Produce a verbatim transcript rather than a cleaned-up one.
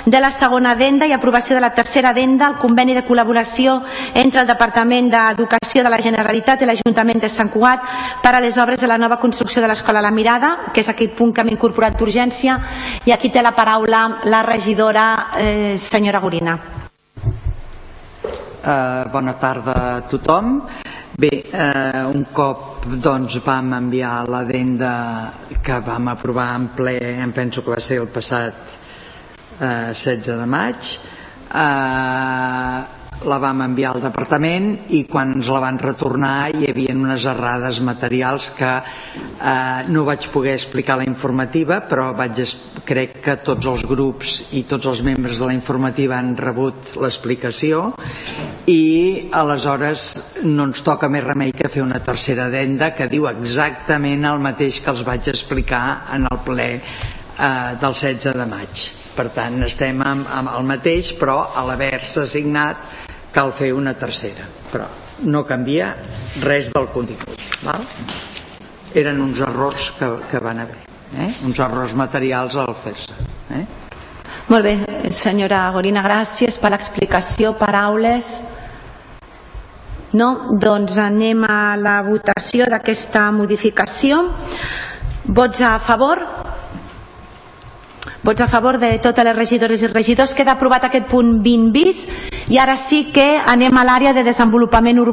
de la segona addenda i aprovació de la tercera addenda al conveni de col·laboració entre el Departament d'Educació de la Generalitat i l'Ajuntament de Sant Cugat per a les obres de la nova construcció de l'Escola La Mirada, que és aquell punt que hem incorporat d'urgència, i aquí té la paraula la regidora eh, senyora Gorina. Uh, bona tarda a tothom. Bé, eh, un cop doncs, vam enviar l'addenda que vam aprovar en ple, em penso que va ser el passat eh, setze de maig, eh, la vam enviar al departament i quan ens la van retornar hi havia unes errades materials que eh, no vaig poder explicar a la informativa, però vaig, crec que tots els grups i tots els membres de la informativa han rebut l'explicació i aleshores no ens toca més remei que fer una tercera addenda que diu exactament el mateix que els vaig explicar en el ple eh, del setze de maig. Per tant, estem amb, amb el mateix, però a l'haver-se assignat cal fer una tercera, però no canvia res del contingut, val? Eren uns errors que, que van haver, eh? uns errors materials al fer-se. Eh? Molt bé, senyora Gorina, gràcies per l'explicació. Paraules? No? Doncs anem a la votació d'aquesta modificació. Vots a favor? Vots a favor de totes les regidores i regidors. Queda aprovat aquest punt vint bis i ara sí que anem a l'àrea de desenvolupament urbà.